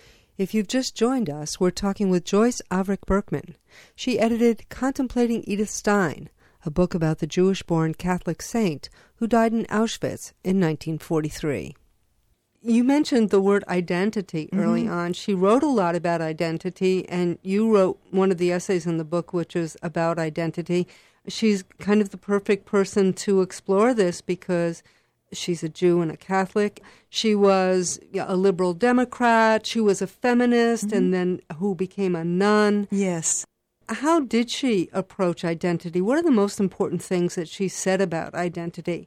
[SPEAKER 1] If you've just joined us, we're talking with Joyce Avric Berkman. She edited Contemplating Edith Stein, a book about the Jewish-born Catholic saint who died in Auschwitz in nineteen forty-three. You mentioned the word identity early mm-hmm. on. She wrote a lot about identity, and you wrote one of the essays in the book which is about identity. She's kind of the perfect person to explore this because she's a Jew and a Catholic. She was a liberal Democrat. She was a feminist mm-hmm. and then who became a nun.
[SPEAKER 2] Yes.
[SPEAKER 1] How did she approach identity? What are the most important things that she said about identity?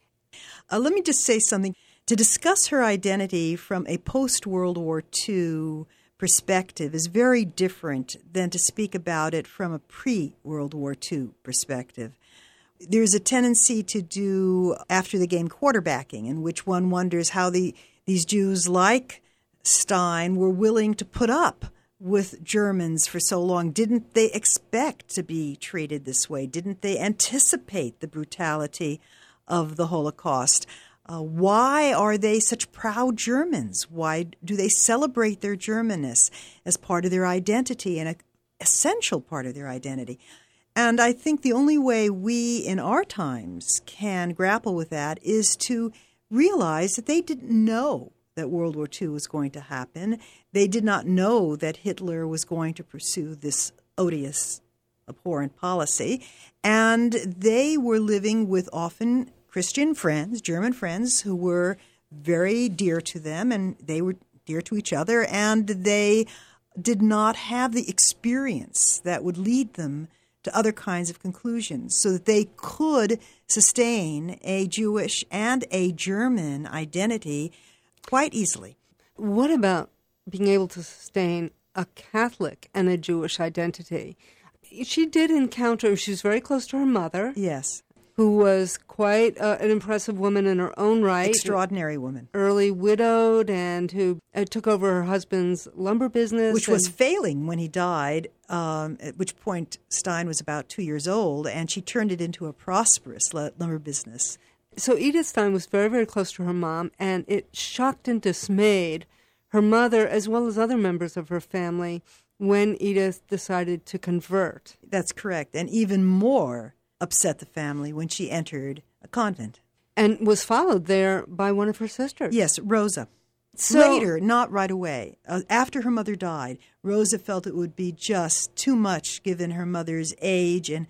[SPEAKER 2] Uh, let me just say something. To discuss her identity from a post-World War Two perspective is very different than to speak about it from a pre-World War Two perspective. There's a tendency to do after-the-game quarterbacking in which one wonders how the these Jews like Stein were willing to put up with Germans for so long. Didn't they expect to be treated this way? Didn't they anticipate the brutality of the Holocaust? Uh, why are they such proud Germans? Why do they celebrate their Germanness as part of their identity and an essential part of their identity? And I think the only way we in our times can grapple with that is to realize that they didn't know that World War Two was going to happen. They did not know that Hitler was going to pursue this odious, abhorrent policy. And they were living with often Christian friends, German friends, who were very dear to them, and they were dear to each other, and they did not have the experience that would lead them to other kinds of conclusions so that they could sustain a Jewish and a German identity quite easily.
[SPEAKER 1] What about being able to sustain a Catholic and a Jewish identity? She did encounter, she was very close to her mother.
[SPEAKER 2] Yes.
[SPEAKER 1] Who was quite uh, an impressive woman in her own right.
[SPEAKER 2] Extraordinary woman.
[SPEAKER 1] Early widowed and who uh, took over her husband's lumber business.
[SPEAKER 2] Which was failing when he died, um, at which point Stein was about two years old, and she turned it into a prosperous lumber business.
[SPEAKER 1] So Edith Stein was very, very close to her mom, and it shocked and dismayed her mother as well as other members of her family when Edith decided to convert.
[SPEAKER 2] That's correct, and even more upset the family when she entered a convent.
[SPEAKER 1] And was followed there by one of her sisters.
[SPEAKER 2] Yes, Rosa. So, Later, not right away. Uh, after her mother died, Rosa felt it would be just too much given her mother's age and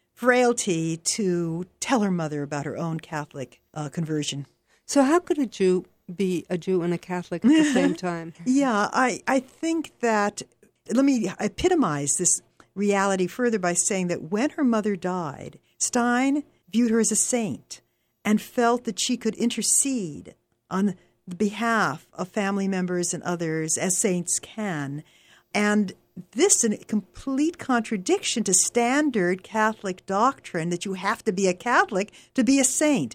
[SPEAKER 2] frailty to tell her mother about her own Catholic uh, conversion.
[SPEAKER 1] So how could a Jew be a Jew and a Catholic at the same time?
[SPEAKER 2] Yeah, I, I think that, let me epitomize this reality further by saying that when her mother died, Stein viewed her as a saint and felt that she could intercede on the behalf of family members and others as saints can. And this is a complete contradiction to standard Catholic doctrine that you have to be a Catholic to be a saint.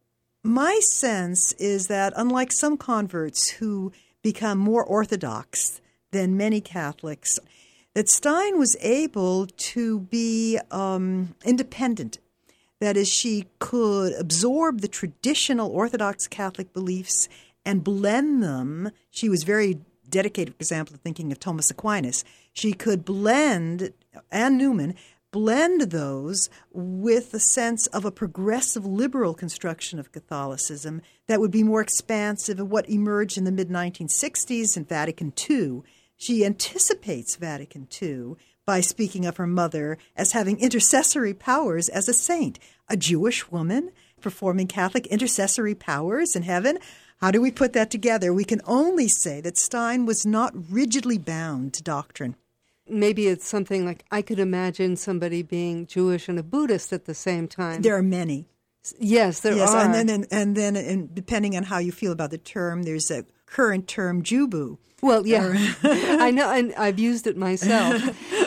[SPEAKER 2] My sense is that unlike some converts who become more orthodox than many Catholics, that Stein was able to be um, independent. That is, she could absorb the traditional Orthodox Catholic beliefs and blend them. She was very dedicated, for example, to thinking of Thomas Aquinas. She could blend, and Newman, blend those with a sense of a progressive liberal construction of Catholicism that would be more expansive of what emerged in the mid nineteen sixties in Vatican Two. She anticipates Vatican Two by speaking of her mother as having intercessory powers as a saint. A Jewish woman performing Catholic intercessory powers in heaven. How do we put that together? We can only say that Stein was not rigidly bound to doctrine.
[SPEAKER 1] Maybe it's something like, I could imagine somebody being Jewish and a Buddhist at the same time.
[SPEAKER 2] There are many.
[SPEAKER 1] Yes, there
[SPEAKER 2] yes,
[SPEAKER 1] are.
[SPEAKER 2] And then, and, and then and depending on how you feel about the term, there's a current term, Jubu.
[SPEAKER 1] Well, yeah, I know, and I've used it myself.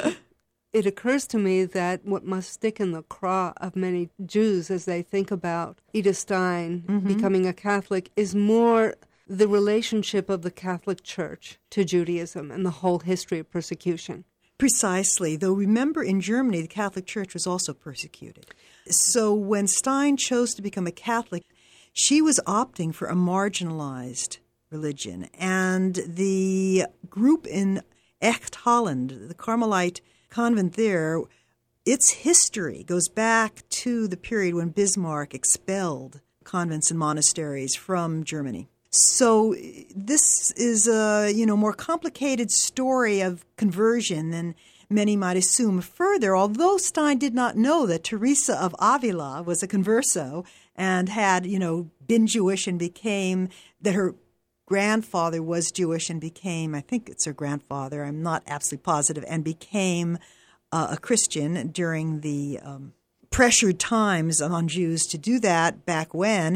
[SPEAKER 1] It occurs to me that what must stick in the craw of many Jews as they think about Edith Stein mm-hmm. becoming a Catholic is more the relationship of the Catholic Church to Judaism and the whole history of persecution.
[SPEAKER 2] Precisely, though remember in Germany the Catholic Church was also persecuted. So when Stein chose to become a Catholic, she was opting for a marginalized religion. And the group in Echt Holland, the Carmelite convent there, its history goes back to the period when Bismarck expelled convents and monasteries from Germany. So this is a, you know, more complicated story of conversion than many might assume. Further, although Stein did not know that Teresa of Avila was a converso and had, you know, been Jewish and became, that her grandfather was Jewish and became, I think it's her grandfather, I'm not absolutely positive, and became uh, a Christian during the um, pressured times on Jews to do that back when,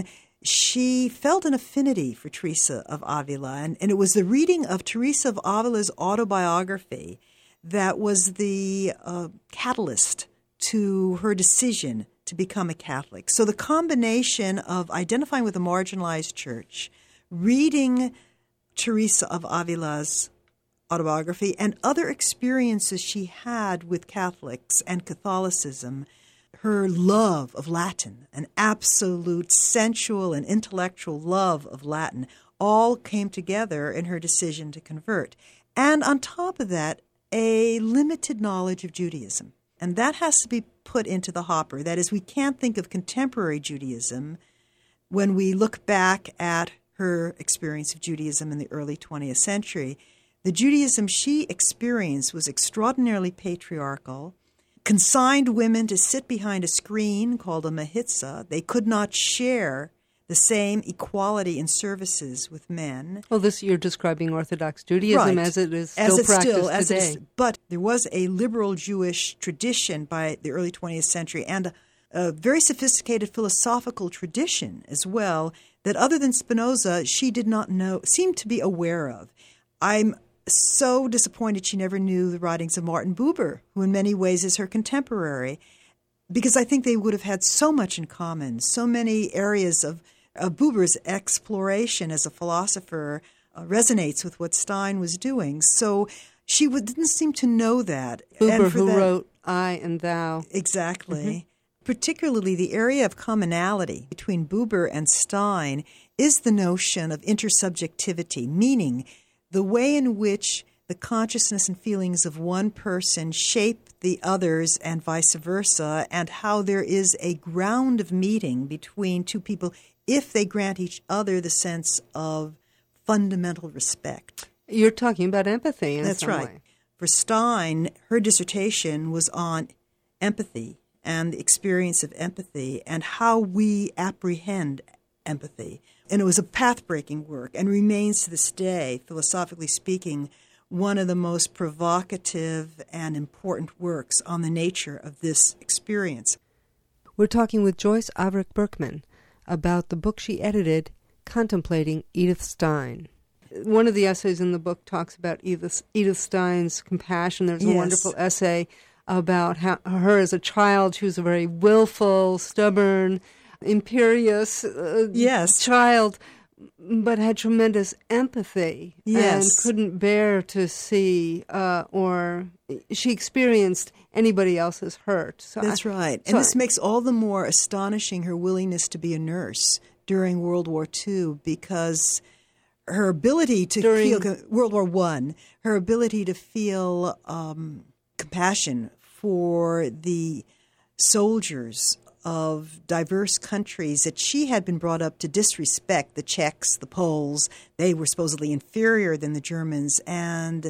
[SPEAKER 2] she felt an affinity for Teresa of Avila. And, and it was the reading of Teresa of Avila's autobiography that was the uh, catalyst to her decision to become a Catholic. So the combination of identifying with a marginalized church, reading Teresa of Avila's autobiography, and other experiences she had with Catholics and Catholicism, her love of Latin, an absolute sensual and intellectual love of Latin, all came together in her decision to convert. And on top of that, a limited knowledge of Judaism. And that has to be put into the hopper. That is, we can't think of contemporary Judaism when we look back at her experience of Judaism in the early twentieth century. The Judaism she experienced was extraordinarily patriarchal, consigned women to sit behind a screen called a mahitzah. They could not share the same equality in services with men.
[SPEAKER 1] Well, this you're describing Orthodox Judaism
[SPEAKER 2] right.
[SPEAKER 1] as it is still
[SPEAKER 2] as
[SPEAKER 1] practiced
[SPEAKER 2] still, as
[SPEAKER 1] today.
[SPEAKER 2] Is, but there was a liberal Jewish tradition by the early twentieth century and a, a very sophisticated philosophical tradition as well that other than Spinoza, she did not know, seemed to be aware of. I'm so disappointed she never knew the writings of Martin Buber, who in many ways is her contemporary, because I think they would have had so much in common, so many areas of, of Buber's exploration as a philosopher uh, resonates with what Stein was doing. So she would, didn't seem to know that.
[SPEAKER 1] Buber,
[SPEAKER 2] and for
[SPEAKER 1] who
[SPEAKER 2] that,
[SPEAKER 1] wrote I and Thou.
[SPEAKER 2] Exactly.
[SPEAKER 1] Mm-hmm.
[SPEAKER 2] Particularly the area of commonality between Buber and Stein is the notion of intersubjectivity, meaning the way in which the consciousness and feelings of one person shape the others and vice versa, and how there is a ground of meeting between two people if they grant each other the sense of fundamental respect.
[SPEAKER 1] You're talking about empathy in
[SPEAKER 2] That's
[SPEAKER 1] some
[SPEAKER 2] right.
[SPEAKER 1] way.
[SPEAKER 2] For Stein, her dissertation was on empathy and the experience of empathy and how we apprehend empathy. And it was a path-breaking work and remains to this day, philosophically speaking, one of the most provocative and important works on the nature of this experience.
[SPEAKER 1] We're talking with Joyce Averick Berkman about the book she edited, Contemplating Edith Stein. One of the essays in the book talks about Edith, Edith Stein's compassion. There's a
[SPEAKER 2] yes.
[SPEAKER 1] wonderful essay about how, her as a child. She was a very willful, stubborn, imperious uh,
[SPEAKER 2] yes.
[SPEAKER 1] child. but had tremendous empathy.
[SPEAKER 2] Yes.
[SPEAKER 1] And couldn't bear to see uh, or she experienced anybody else's hurt. So
[SPEAKER 2] That's
[SPEAKER 1] I,
[SPEAKER 2] right.
[SPEAKER 1] so
[SPEAKER 2] And this
[SPEAKER 1] I,
[SPEAKER 2] makes all the more astonishing her willingness to be a nurse during World War Two, because her ability to
[SPEAKER 1] During-
[SPEAKER 2] feel World War One, her ability to feel um, compassion for the soldiers of diverse countries that she had been brought up to disrespect, the Czechs, the Poles. They were supposedly inferior than the Germans, and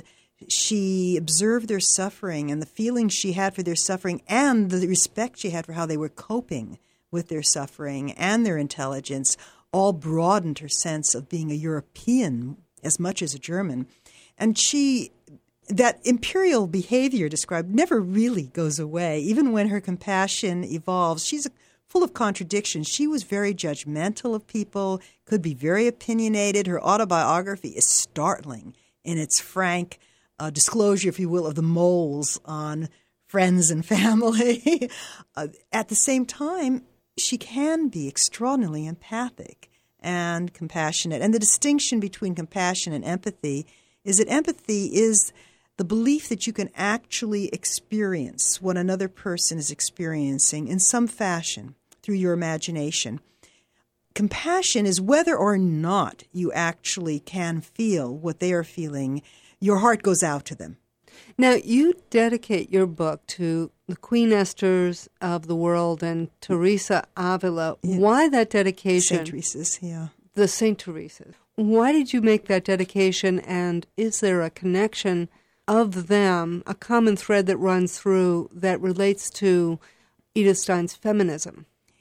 [SPEAKER 2] she observed their suffering and the feelings she had for their suffering and the respect she had for how they were coping with their suffering and their intelligence, all broadened her sense of being a European as much as a German. And she, that imperial behavior described never really goes away. Even when her compassion evolves, she's full of contradictions. She was very judgmental of people, could be very opinionated. Her autobiography is startling in its frank uh, disclosure, if you will, of the moles on friends and family. uh, at the same time, she can be extraordinarily empathic and compassionate. And the distinction between compassion and empathy is that empathy is the belief that you can actually experience what another person is experiencing in some fashion through your imagination. Compassion is whether or not you actually can feel what they are feeling. Your heart goes out to them.
[SPEAKER 1] Now, you dedicate your book to the Queen Esther's of the world and Teresa Avila.
[SPEAKER 2] Yeah.
[SPEAKER 1] Why that dedication?
[SPEAKER 2] Saint Teresa's, yeah.
[SPEAKER 1] The Saint Teresa. Why did you make that dedication, and is there a connection of them, a common thread that runs through that relates to Edith Stein's feminism?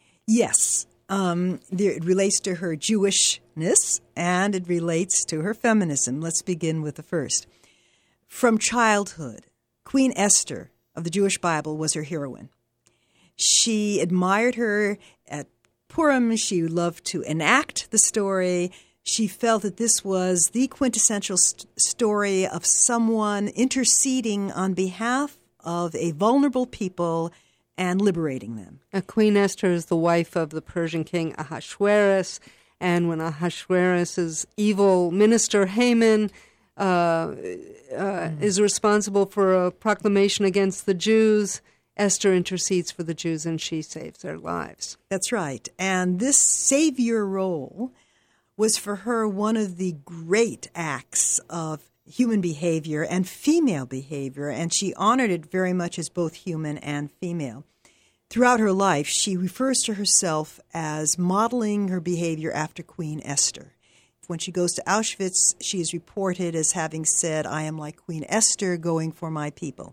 [SPEAKER 2] Yes. Um, there, it relates to her Jewishness, and it relates to her feminism. Let's begin with the first. From childhood, Queen Esther of the Jewish Bible was her heroine. She admired her at Purim. She loved to enact the story. She felt that this was the quintessential st- story of someone interceding on behalf of a vulnerable people and liberating them.
[SPEAKER 1] Uh, Queen Esther is the wife of the Persian king Ahasuerus, and when Ahasuerus' evil minister Haman uh, uh, mm. is responsible for a proclamation against the Jews, Esther intercedes for the Jews and she saves their lives.
[SPEAKER 2] That's right. And this savior role was for her one of the great acts of human behavior and female behavior, and she honored it very much as both human and female. Throughout her life, she refers to herself as modeling her behavior after Queen Esther. When she goes to Auschwitz, she is reported as having said, "I am like Queen Esther going for my people."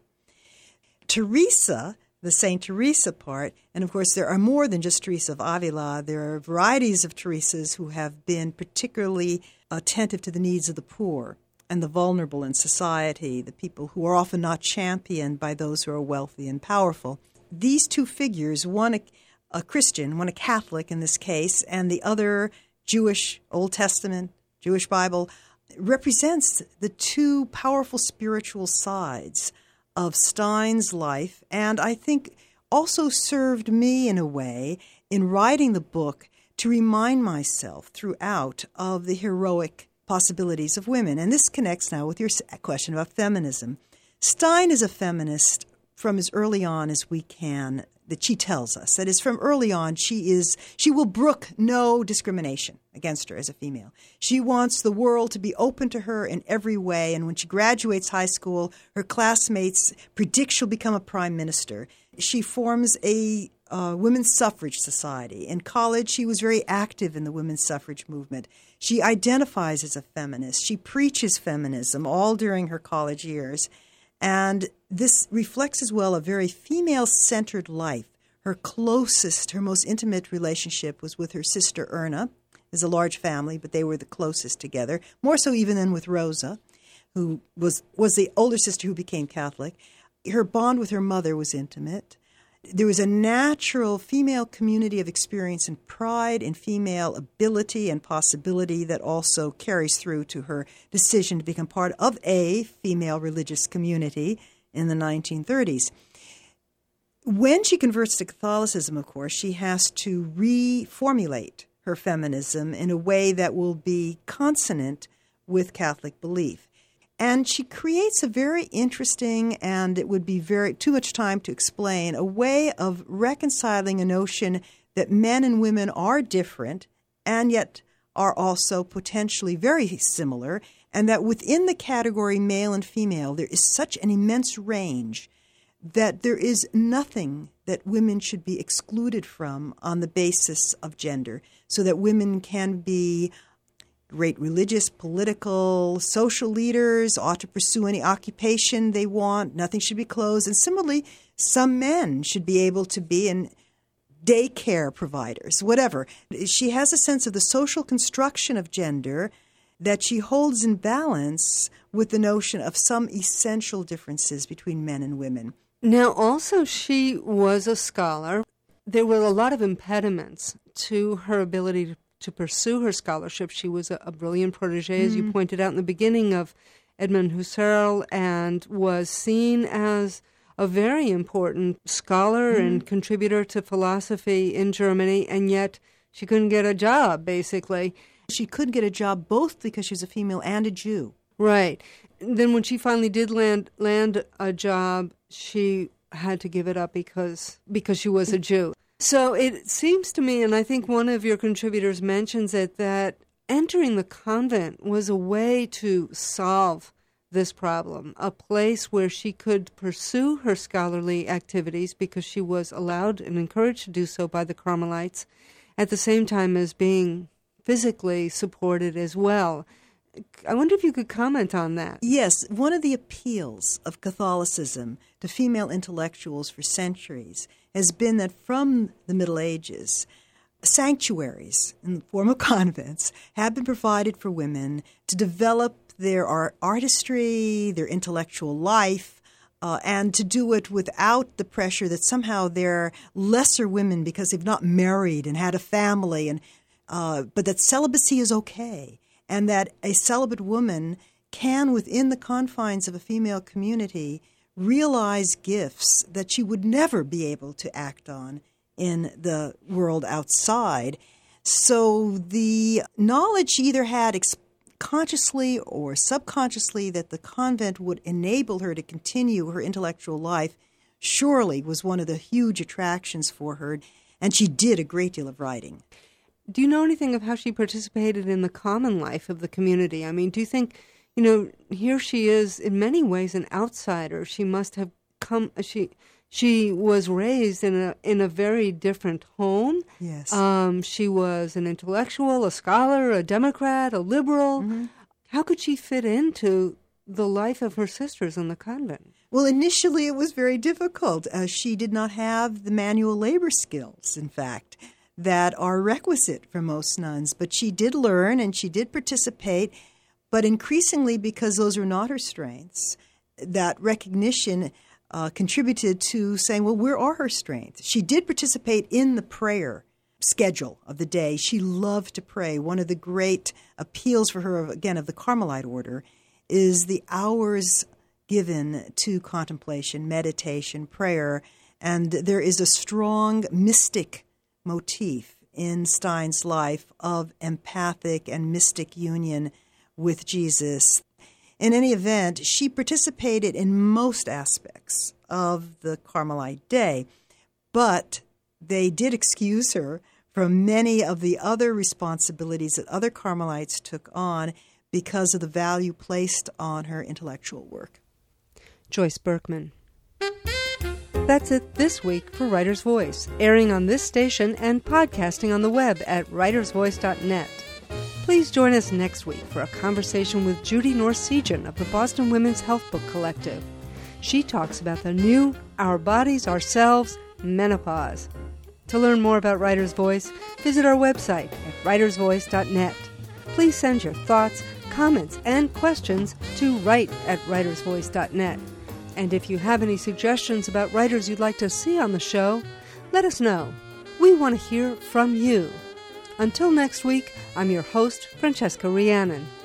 [SPEAKER 2] Teresa, the Saint Teresa part, and of course there are more than just Teresa of Avila. There are varieties of Teresas who have been particularly attentive to the needs of the poor and the vulnerable in society, the people who are often not championed by those who are wealthy and powerful. These two figures, one a, a Christian, one a Catholic in this case, and the other Jewish, Old Testament, Jewish Bible, represents the two powerful spiritual sides of Stein's life, and I think also served me in a way in writing the book to remind myself throughout of the heroic possibilities of women. And this connects now with your question about feminism. Stein is a feminist from as early on as we can, that she tells us. That is, from early on, she is she will brook no discrimination against her as a female. She wants the world to be open to her in every way, and when she graduates high school, her classmates predict she'll become a prime minister. She forms a uh, women's suffrage society. In college, she was very active in the women's suffrage movement. She identifies as a feminist. She preaches feminism all during her college years. And this reflects as well a very female-centered life. Her closest, her most intimate relationship was with her sister Erna. There's a large family, but they were the closest together, more so even than with Rosa, who was, was the older sister who became Catholic. Her bond with her mother was intimate. There was a natural female community of experience and pride in female ability and possibility that also carries through to her decision to become part of a female religious community in the nineteen thirties. When she converts to Catholicism, of course, she has to reformulate her feminism in a way that will be consonant with Catholic belief. And she creates a very interesting, and it would be very too much time to explain, a way of reconciling a notion that men and women are different and yet are also potentially very similar, and that within the category male and female, there is such an immense range that there is nothing that women should be excluded from on the basis of gender, so that women can be great religious, political, social leaders, ought to pursue any occupation they want, nothing should be closed. And similarly, some men should be able to be in daycare providers, whatever. She has a sense of the social construction of gender that she holds in balance with the notion of some essential differences between men and women.
[SPEAKER 1] Now, also, she was a scholar. There were a lot of impediments to her ability to, to pursue her scholarship. She was a, a brilliant protege, mm-hmm. as you pointed out in the beginning, of Edmund Husserl, and was seen as a very important scholar mm-hmm. and contributor to philosophy in Germany, and yet she couldn't get a job, basically.
[SPEAKER 2] She couldn't get a job both because she was a female and a Jew.
[SPEAKER 1] Right. Then when she finally did land land a job, she had to give it up because because she was a Jew. So it seems to me, and I think one of your contributors mentions it, that entering the convent was a way to solve this problem, a place where she could pursue her scholarly activities because she was allowed and encouraged to do so by the Carmelites, at the same time as being physically supported as well. I wonder if you could comment on that.
[SPEAKER 2] Yes, one of the appeals of Catholicism to female intellectuals for centuries has been that from the Middle Ages, sanctuaries in the form of convents have been provided for women to develop their art, artistry, their intellectual life, uh, and to do it without the pressure that somehow they're lesser women because they've not married and had a family, and uh, but that celibacy is okay, and that a celibate woman can, within the confines of a female community, realize gifts that she would never be able to act on in the world outside. So the knowledge she either had ex- consciously or subconsciously that the convent would enable her to continue her intellectual life surely was one of the huge attractions for her, and she did a great deal of writing.
[SPEAKER 1] Do you know anything of how she participated in the common life of the community? I mean, do you think, you know, here she is in many ways an outsider. She must have come, she she was raised in a in a very different home.
[SPEAKER 2] Yes.
[SPEAKER 1] Um, she was an intellectual, a scholar, a Democrat, a liberal. Mm-hmm. How could she fit into the life of her sisters in the convent?
[SPEAKER 2] Well, initially it was very difficult. Uh, she did not have the manual labor skills, in fact, that are requisite for most nuns. But she did learn and she did participate. But increasingly, because those are not her strengths, that recognition uh, contributed to saying, well, where are her strengths? She did participate in the prayer schedule of the day. She loved to pray. One of the great appeals for her, again, of the Carmelite order, is the hours given to contemplation, meditation, prayer. And there is a strong mystic motif in Stein's life of empathic and mystic union with Jesus. In any event, she participated in most aspects of the Carmelite day, but they did excuse her from many of the other responsibilities that other Carmelites took on because of the value placed on her intellectual work.
[SPEAKER 1] Joyce Berkman. That's it this week for Writer's Voice, airing on this station and podcasting on the web at writers voice dot net. Please join us next week for a conversation with Judy North-Sejan of the Boston Women's Health Book Collective. She talks about the new Our Bodies, Ourselves, Menopause. To learn more about Writer's Voice, visit our website at writers voice dot net. Please send your thoughts, comments, and questions to write at writers voice dot net. And if you have any suggestions about writers you'd like to see on the show, let us know. We want to hear from you. Until next week, I'm your host, Francesca Rhiannon.